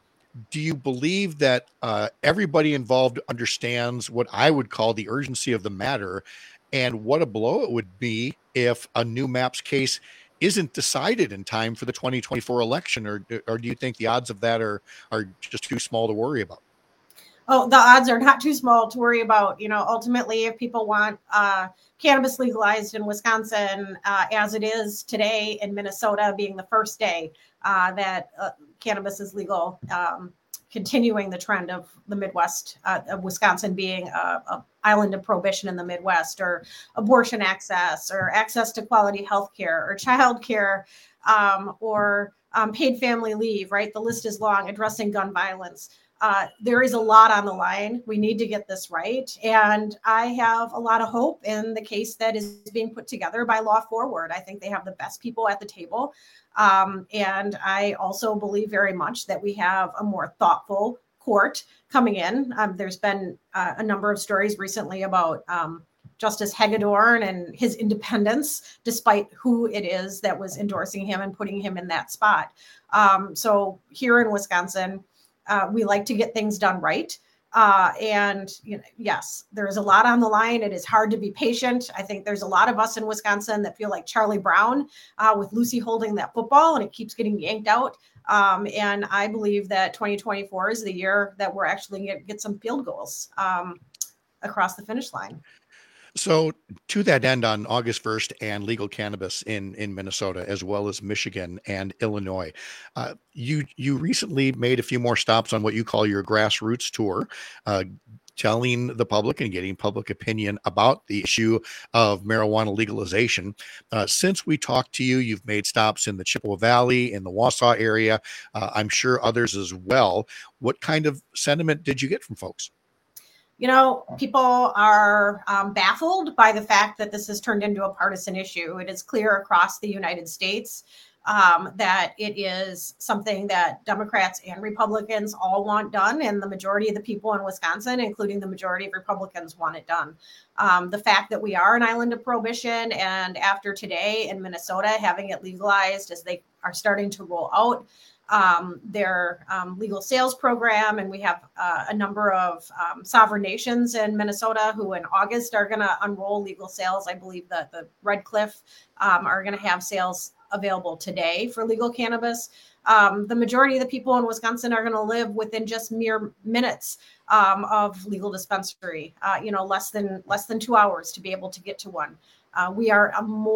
do you believe that everybody involved understands what I would call the urgency of the matter, and what a blow it would be if a new maps case isn't decided in time for the 2024 election? Or do you think the odds of that are just too small to worry about? Oh, the odds are not too small to worry about. Ultimately, if people want cannabis legalized in Wisconsin, as it is today in Minnesota, being the first day that cannabis is legal, continuing the trend of the Midwest, of Wisconsin being a island of prohibition in the Midwest, or abortion access, or access to quality health care, or child care, or paid family leave, right? The list is long, addressing gun violence. There is a lot on the line. We need to get this right. And I have a lot of hope in the case that is being put together by Law Forward. I think they have the best people at the table. And I also believe very much that we have a more thoughtful court coming in. There's been a number of stories recently about Justice Hagedorn and his independence, despite who it is that was endorsing him and putting him in that spot. So here in Wisconsin, we like to get things done right. And yes, there's a lot on the line. It is hard to be patient. I think there's a lot of us in Wisconsin that feel like Charlie Brown with Lucy holding that football, and it keeps getting yanked out. And I believe that 2024 is the year that we're actually get some field goals across the finish line. So to that end, on August 1st, and legal cannabis in Minnesota, as well as Michigan and Illinois, you recently made a few more stops on what you call your grassroots tour, telling the public and getting public opinion about the issue of marijuana legalization. Since we talked to you, you've made stops in the Chippewa Valley, in the Wausau area, I'm sure others as well. What kind of sentiment did you get from folks? People are baffled by the fact that this has turned into a partisan issue. It is clear across the United States that it is something that Democrats and Republicans all want done, and the majority of the people in Wisconsin, including the majority of Republicans, want it done. The fact that we are an island of prohibition, and after today in Minnesota having it legalized as they are starting to roll out their legal sales program. And we have a number of sovereign nations in Minnesota who in August are going to unroll legal sales. I believe that the Red Cliff are going to have sales available today for legal cannabis. The majority of the people in Wisconsin are going to live within just mere minutes of legal dispensary, less than 2 hours to be able to get to one. We are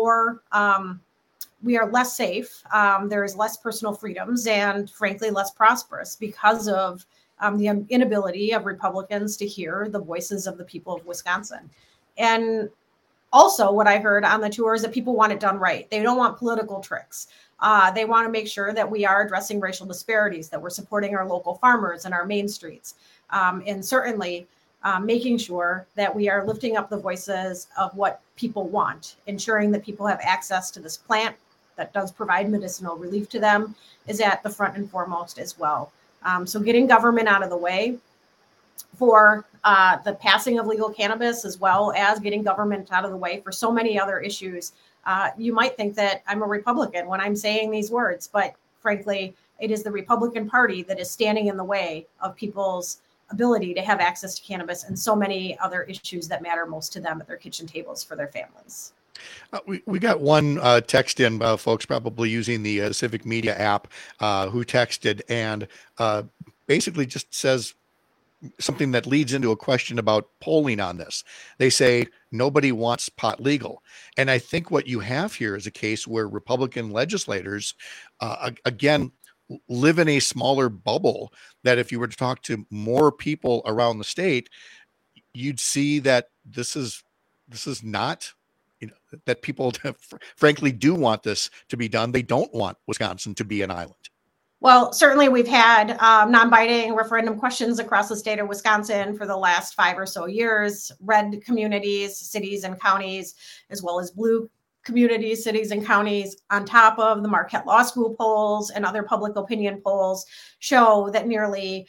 less safe. There is less personal freedoms and frankly, less prosperous because of the inability of Republicans to hear the voices of the people of Wisconsin. And also what I heard on the tour is that people want it done right. They don't want political tricks. They want to make sure that we are addressing racial disparities, that we're supporting our local farmers and our main streets. And certainly making sure that we are lifting up the voices of what people want, ensuring that people have access to this plant that does provide medicinal relief to them is at the front and foremost as well. So getting government out of the way for the passing of legal cannabis, as well as getting government out of the way for so many other issues. You might think that I'm a Republican when I'm saying these words, but frankly, it is the Republican Party that is standing in the way of people's ability to have access to cannabis and so many other issues that matter most to them at their kitchen tables for their families. We got one text in, folks probably using the Civic Media app, who texted and basically just says something that leads into a question about polling on this. They say nobody wants pot legal. And I think what you have here is a case where Republican legislators, again, live in a smaller bubble, that if you were to talk to more people around the state, you'd see that this is not, that people frankly do want this to be done. They don't want Wisconsin to be an island. Well, certainly we've had non-binding referendum questions across the state of Wisconsin for the last 5 or so years. Red communities, cities and counties, as well as blue communities, cities and counties, on top of the Marquette Law School polls and other public opinion polls, show that nearly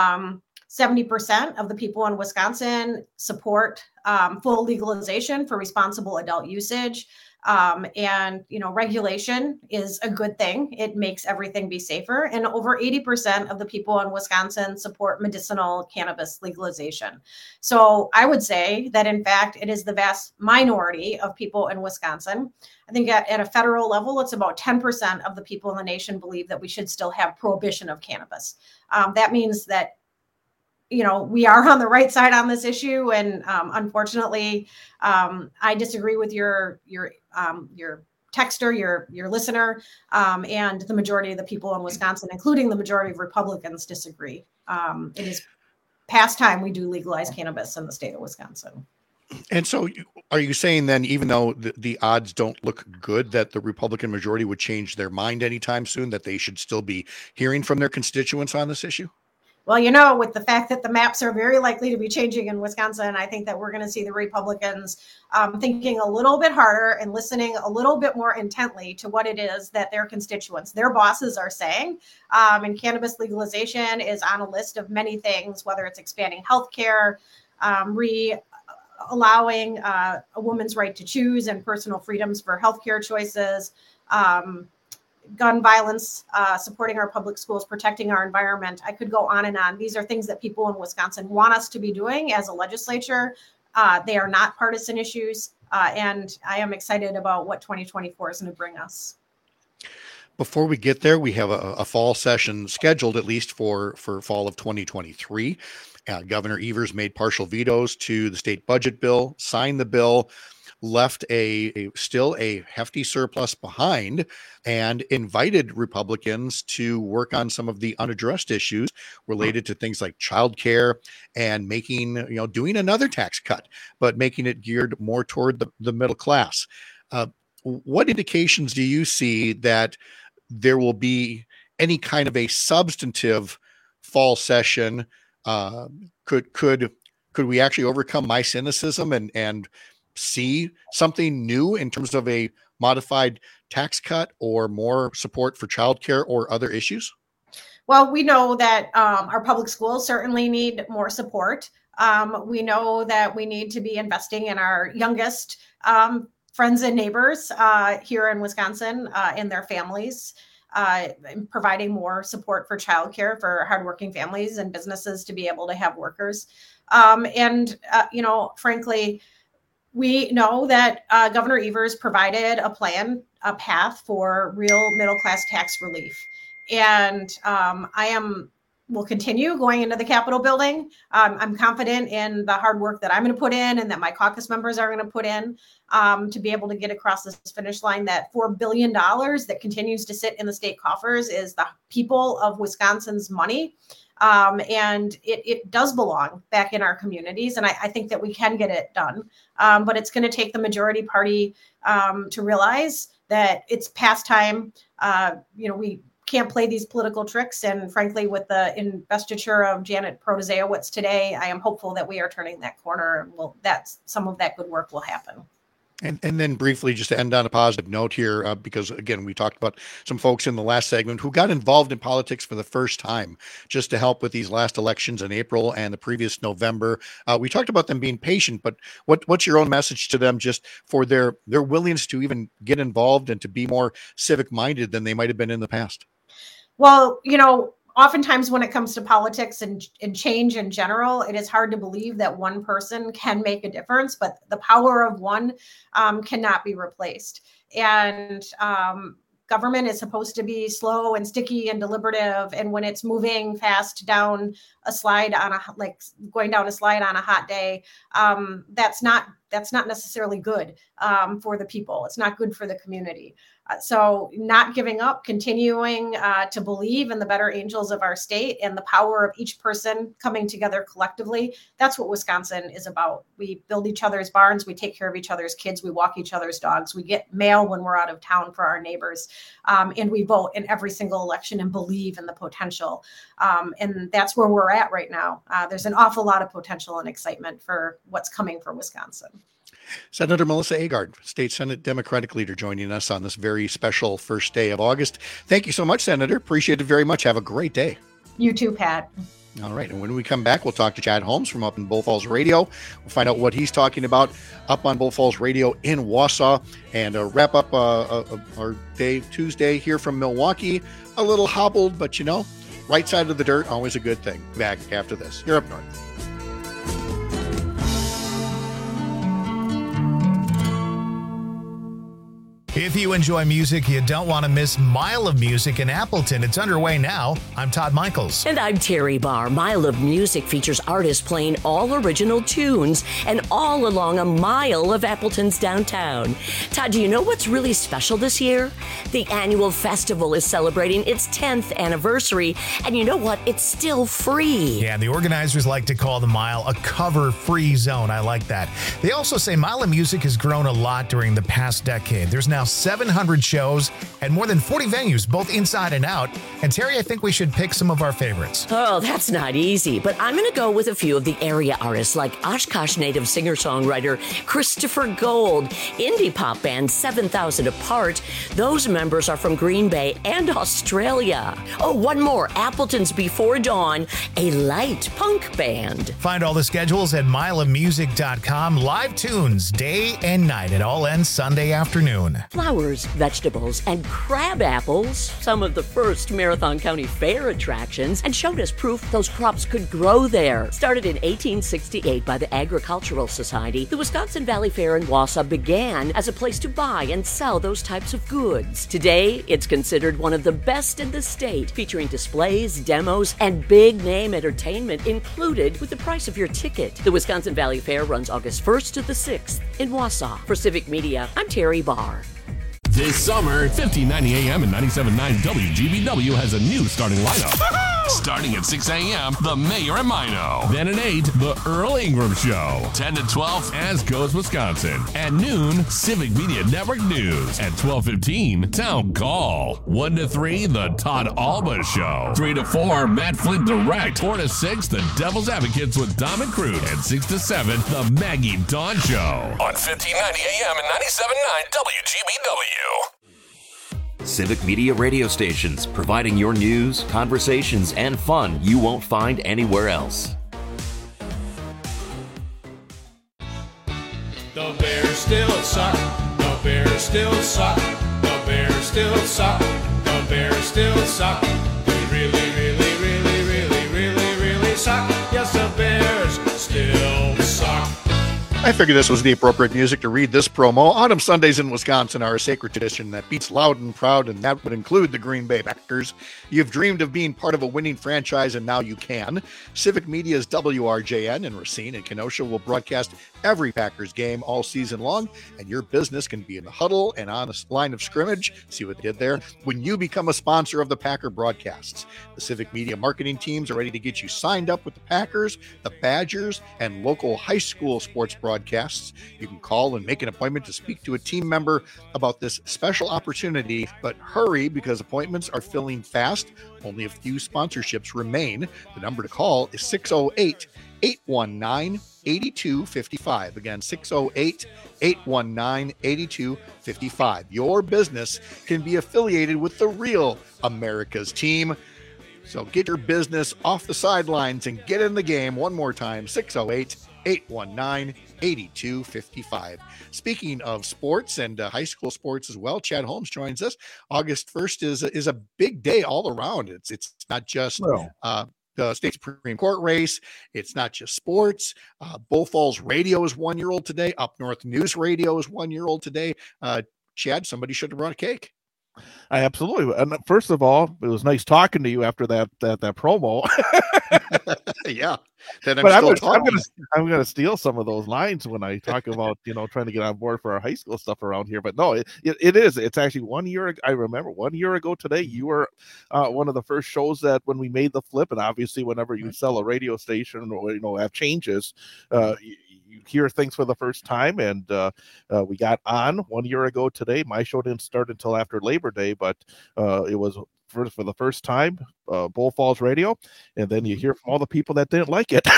70% of the people in Wisconsin support full legalization for responsible adult usage. And, regulation is a good thing. It makes everything be safer. And over 80% of the people in Wisconsin support medicinal cannabis legalization. So I would say that, in fact, it is the vast minority of people in Wisconsin. I think at a federal level, it's about 10% of the people in the nation believe that we should still have prohibition of cannabis. That means that we are on the right side on this issue. And unfortunately, I disagree with your texter, your listener, and the majority of the people in Wisconsin, including the majority of Republicans, disagree. It is past time we do legalize cannabis in the state of Wisconsin. And so are you saying then, even though the odds don't look good, that the Republican majority would change their mind anytime soon, that they should still be hearing from their constituents on this issue? Well, with the fact that the maps are very likely to be changing in Wisconsin, I think that we're going to see the Republicans thinking a little bit harder and listening a little bit more intently to what it is that their constituents, their bosses are saying. And cannabis legalization is on a list of many things, whether it's expanding healthcare, allowing a woman's right to choose and personal freedoms for healthcare choices, gun violence, supporting our public schools, protecting our environment. I could go on and on. These are things that people in Wisconsin want us to be doing as a legislature. They are not partisan issues, and I am excited about what 2024 is going to bring us. Before we get there, we have a fall session scheduled, at least for fall of 2023. Governor Evers made partial vetoes to the state budget bill, signed the bill, left still a hefty surplus behind, and invited Republicans to work on some of the unaddressed issues related to things like childcare and doing another tax cut, but making it geared more toward the middle class. What indications do you see that there will be any kind of a substantive fall session? Could we actually overcome my cynicism and see something new in terms of a modified tax cut or more support for childcare or other issues? Well, we know that our public schools certainly need more support. We know that we need to be investing in our youngest friends and neighbors here in Wisconsin and their families, providing more support for childcare for hardworking families and businesses to be able to have workers. Frankly, we know that Governor Evers provided a path for real middle-class tax relief. And will continue going into the Capitol building. I'm confident in the hard work that I'm going to put in and that my caucus members are going to put in to be able to get across this finish line. That $4 billion that continues to sit in the state coffers is the people of Wisconsin's money. And it does belong back in our communities. And I think that we can get it done. But it's going to take the majority party to realize that it's past time. We can't play these political tricks. And frankly, with the investiture of Janet Protasiewicz today, I am hopeful that we are turning that corner. That's some of that good work will happen. And then briefly, just to end on a positive note here, because again, we talked about some folks in the last segment who got involved in politics for the first time, just to help with these last elections in April and the previous November. We talked about them being patient, but what's your own message to them just for their willingness to even get involved and to be more civic minded than they might have been in the past? Well, oftentimes when it comes to politics and change in general, it is hard to believe that one person can make a difference, but the power of one cannot be replaced. And government is supposed to be slow and sticky and deliberative. And when it's moving fast down a slide going down a slide on a hot day, that's not necessarily good for the people. It's not good for the community. So not giving up, continuing to believe in the better angels of our state and the power of each person coming together collectively. That's what Wisconsin is about. We build each other's barns. We take care of each other's kids. We walk each other's dogs. We get mail when we're out of town for our neighbors. And we vote in every single election and believe in the potential. And that's where we're at right now. There's an awful lot of potential and excitement for what's coming for Wisconsin. Senator Melissa Agard, State Senate Democratic leader, joining us on this very special first day of August. Thank you so much, Senator. Appreciate it very much. Have a great day. You too, Pat. All right. And when we come back, we'll talk to Chad Holmes from up in Bull Falls Radio. We'll find out what he's talking about up on Bull Falls Radio in Wausau, and wrap up our day Tuesday here from Milwaukee. A little hobbled, but right side of the dirt, always a good thing. Back after this. You're up north. If you enjoy music, you don't want to miss Mile of Music in Appleton. It's underway now. I'm Todd Michaels. And I'm Terry Barr. Mile of Music features artists playing all original tunes and all along a mile of Appleton's downtown. Todd, do you know what's really special this year? The annual festival is celebrating its 10th anniversary, and you know what? It's still free. Yeah, the organizers like to call the Mile a cover-free zone. I like that. They also say Mile of Music has grown a lot during the past decade. There's now 700 shows and more than 40 venues, both inside and out. And Terry, I think we should pick some of our favorites. Oh, that's not easy, but I'm going to go with a few of the area artists like Oshkosh native singer-songwriter Christopher Gold, indie pop band 7,000 Apart. Those members are from Green Bay and Australia. Oh, one more, Appleton's Before Dawn, a light punk band. Find all the schedules at mileofmusic.com. Live tunes day and night. It all ends Sunday afternoon. Flowers, vegetables, and crab apples, some of the first Marathon County Fair attractions, and showed us proof those crops could grow there. Started in 1868 by the Agricultural Society, the Wisconsin Valley Fair in Wausau began as a place to buy and sell those types of goods. Today, it's considered one of the best in the state, featuring displays, demos, and big-name entertainment included with the price of your ticket. The Wisconsin Valley Fair runs August 1st to the 6th in Wausau. For Civic Media, I'm Terry Barr. This summer, 1590 AM and 97.9 WGBW has a new starting lineup. Starting at 6 a.m., The Mayor and Mino. Then at 8, The Earl Ingram Show. 10 to 12, As Goes Wisconsin. At noon, Civic Media Network News. At 12:15, Town Call. 1 to 3, The Todd Alba Show. 3 to 4, Matt Flint Direct. 4 to 6, The Devil's Advocates with Dom and Crute. And 6 to 7, The Maggie Dawn Show. On 1590 AM and 97.9 WGBW. Civic Media radio stations, providing your news, conversations, and fun you won't find anywhere else. The Bears still suck. The Bears still suck. The Bears still suck. The Bears still suck. They really, really, really, really, really, really suck. Yes, the Bears still suck. I figured this was the appropriate music to read this promo. Autumn Sundays in Wisconsin are a sacred tradition that beats loud and proud, and that would include the Green Bay Packers. You've dreamed of being part of a winning franchise, and now you can. Civic Media's WRJN in Racine and Kenosha will broadcast every Packers game all season long, and your business can be in the huddle and on the line of scrimmage. See what they did there? When you become a sponsor of the Packer broadcasts, the Civic Media marketing teams are ready to get you signed up with the Packers, the Badgers, and local high school sports broadcasts. You can call and make an appointment to speak to a team member about this special opportunity, but hurry because appointments are filling fast. Only a few sponsorships remain. The number to call is 608-819-8255. Again, 608-819-8255. Your business can be affiliated with the real America's team. So get your business off the sidelines and get in the game. One more time, 608-819-8255. Speaking of sports and high school sports as well, Chad Holmes joins us. August 1st is a big day all around. It's not just the state Supreme Court race. It's not just sports. Bull Falls Radio is 1 year old today. Up North News Radio is 1 year old today. Chad, somebody should have brought a cake. I absolutely. And first of all, it was nice talking to you after that promo. Yeah. Then I'm gonna steal some of those lines when I talk about trying to get on board for our high school stuff around here. But no, it is. It's actually 1 year. I remember 1 year ago today, you were one of the first shows that when we made the flip, and obviously whenever you sell a radio station or have changes, you hear things for the first time, and we got on 1 year ago today. My show didn't start until after Labor Day, but it was for the first time, Bull Falls Radio, and then you hear from all the people that didn't like it.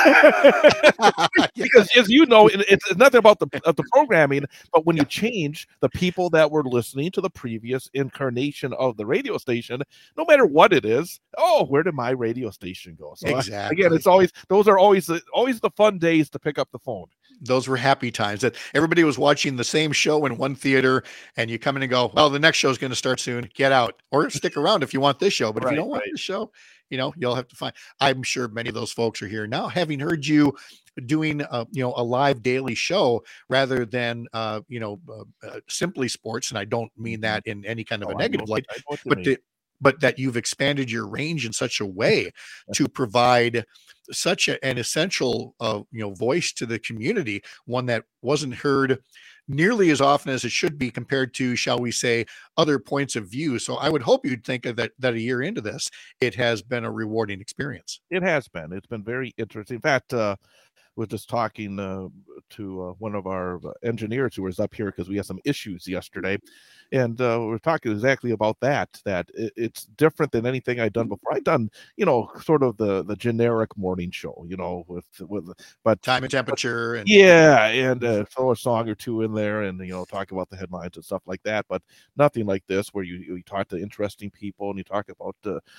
Because as you know, it's nothing about the programming, but when you change the people that were listening to the previous incarnation of the radio station, no matter what it is, where did my radio station go? So exactly. Again, those are always the fun days to pick up the phone. Those were happy times that everybody was watching the same show in one theater, and you come in and go, well, the next show is going to start soon. Get out or stick around if you want this show. But if you don't want this show, you'll have to find. I'm sure many of those folks are here now, having heard you doing a live daily show rather than simply sports. And I don't mean that in any kind of a negative light, but that you've expanded your range in such a way to provide such an essential voice to the community, one that wasn't heard nearly as often as it should be compared to, shall we say, other points of view. So I would hope you'd think of that a year into this, it has been a rewarding experience. It has been. It's been very interesting. In fact, was just talking to one of our engineers who was up here because we had some issues yesterday, and we were talking exactly about that. It's different than anything I'd done before. I'd done, sort of the generic morning show, but time and temperature, and throw a song or two in there, and talk about the headlines and stuff like that. But nothing like this, where you talk to interesting people and you talk about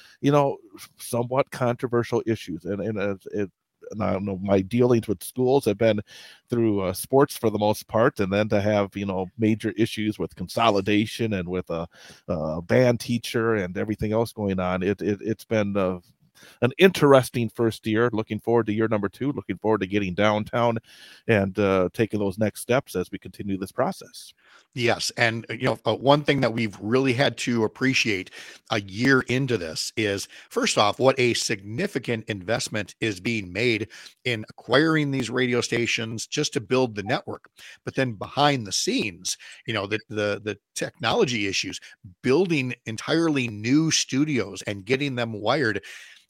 somewhat controversial issues, and I don't know, my dealings with schools have been through sports for the most part, and then to have major issues with consolidation and with a band teacher and everything else going on. It's been an interesting first year. Looking forward to year number 2. Looking forward to getting downtown and taking those next steps as we continue this process. Yes. And, one thing that we've really had to appreciate a year into this is, first off, what a significant investment is being made in acquiring these radio stations just to build the network. But then behind the scenes, the technology issues, building entirely new studios and getting them wired.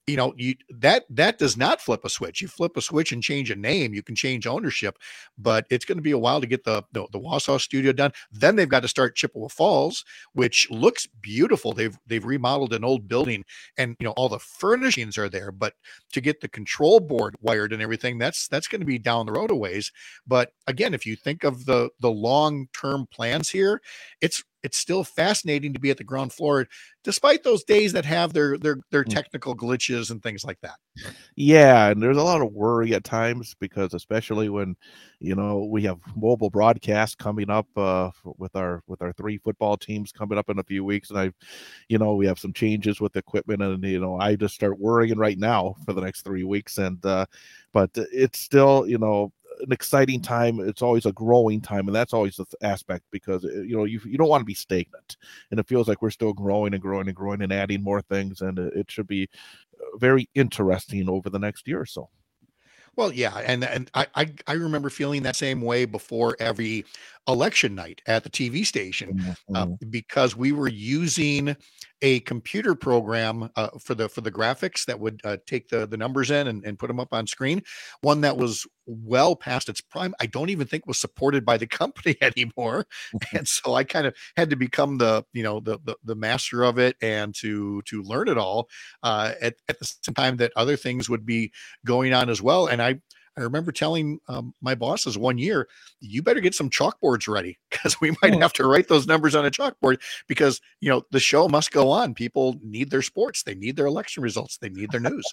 That does not flip a switch. You flip a switch and change a name. You can change ownership, but it's going to be a while to get the Wausau studio done. Then they've got to start Chippewa Falls, which looks beautiful. They've remodeled an old building, and all the furnishings are there. But to get the control board wired and everything, that's going to be down the road a ways. But again, if you think of the long-term plans here, it's still fascinating to be at the ground floor, despite those days that have their technical glitches and things like that. Yeah, and there's a lot of worry at times, because especially when we have mobile broadcast coming up with our 3 football teams coming up in a few weeks, and we have some changes with equipment, and I just start worrying right now for the next 3 weeks, and but it's still an exciting time. It's always a growing time, and that's always the aspect, because you don't want to be stagnant, and it feels like we're still growing and growing and growing and adding more things, and it should be very interesting over the next year or so. Well, yeah, and I remember feeling that same way before every election night at the TV station, because we were using a computer program for the graphics that would take the numbers in and put them up on screen. One that was well past its prime. I don't even think was supported by the company anymore, and so I kind of had to become the master of it and to learn it all at the same time that other things would be going on as well. And I remember telling my bosses one year, you better get some chalkboards ready, because we might have to write those numbers on a chalkboard, because, the show must go on. People need their sports. They need their election results. They need their news.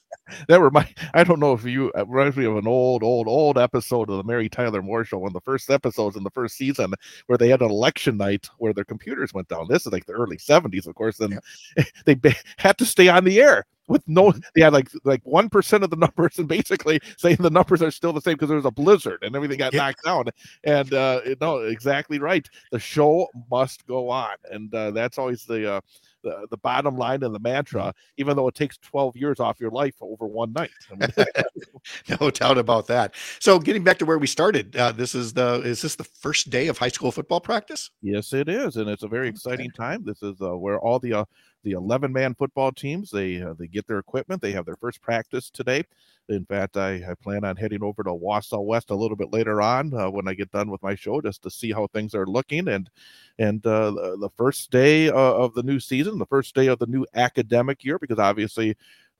I don't know if you reminds me of an old episode of the Mary Tyler Moore Show, one of the first episodes in the first season, where they had an election night where their computers went down. This is like the early 70s, of course, and they had to stay on the air with they had like 1% of the numbers, and basically saying the numbers are still the same because there was a blizzard and everything got knocked down. And no, exactly right. The show must go on, and that's always the bottom line and the mantra, even though it takes 12 years off your life over one night. No doubt about that. So getting back to where we started, is this the first day of high school football practice? Yes, it is, and it's a very exciting time. This is where all the 11-man football teams, they get their equipment. They have their first practice today. In fact, I plan on heading over to Wausau West a little bit later on when I get done with my show, just to see how things are looking. And the first day of the new season, the first day of the new academic year, because obviously,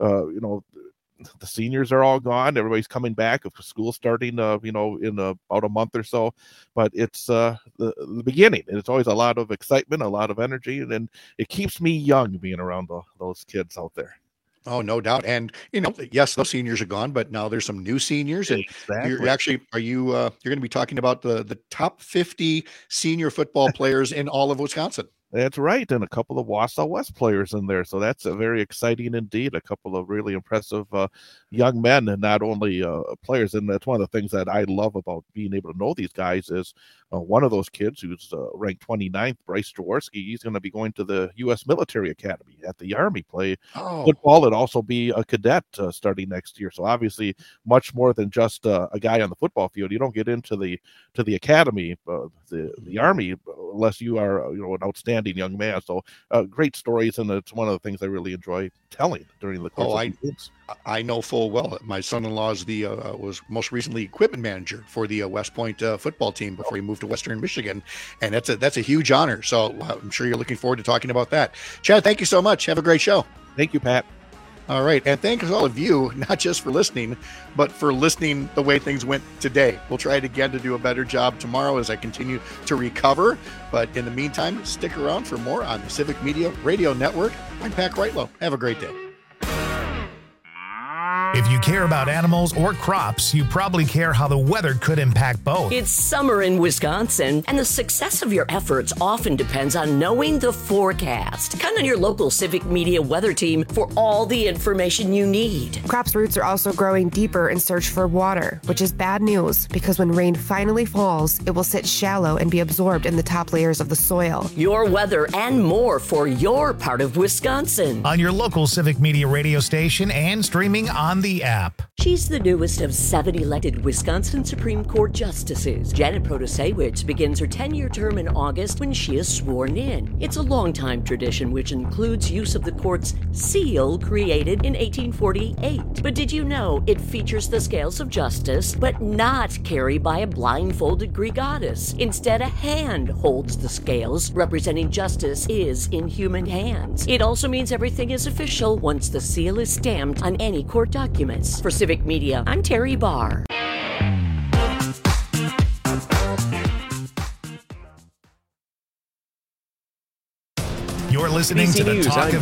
the seniors are all gone. Everybody's coming back. School starting, in about a month or so. But it's the beginning, and it's always a lot of excitement, a lot of energy, and it keeps me young being around those kids out there. Oh, no doubt. And yes, those seniors are gone, but now there's some new seniors, and you're actually you're going to be talking about the top 50 senior football players in all of Wisconsin. That's right, and a couple of Wausau West players in there, so that's very exciting indeed. A couple of really impressive young men, and not only players. And that's one of the things that I love about being able to know these guys is one of those kids who's ranked 29th, Bryce Jaworski. He's going to be going to the U.S. Military Academy at the Army, play football, and also be a cadet starting next year. So obviously, much more than just a guy on the football field. You don't get into the academy, the Army, unless you are an outstanding outstanding young man. So great stories, and it's one of the things I really enjoy telling during the course of the games. I know full well. My son-in-law is was most recently equipment manager for the West Point football team before he moved to Western Michigan, and that's a huge honor. So I'm sure you're looking forward to talking about that. Chad, thank you so much. Have a great show. Thank you, Pat. All right, and thanks all of you, not just for listening, but for listening the way things went today. We'll try it again to do a better job tomorrow as I continue to recover. But in the meantime, stick around for more on the Civic Media Radio Network. I'm Pat Kreitlow. Have a great day. If you care about animals or crops, you probably care how the weather could impact both. It's summer in Wisconsin, and the success of your efforts often depends on knowing the forecast. Count on your local Civic Media weather team for all the information you need. Crops' roots are also growing deeper in search for water, which is bad news because when rain finally falls, it will sit shallow and be absorbed in the top layers of the soil. Your weather and more for your part of Wisconsin. On your local Civic Media radio station and streaming on the app. She's the newest of 7 elected Wisconsin Supreme Court justices. Janet Protasewicz begins her 10-year term in August when she is sworn in. It's a long-time tradition which includes use of the court's seal created in 1848. But did you know it features the scales of justice, but not carried by a blindfolded Greek goddess? Instead, a hand holds the scales, representing justice is in human hands. It also means everything is official once the seal is stamped on any court documents. For Civic Media, I'm Terry Barr. You're listening to the Talk of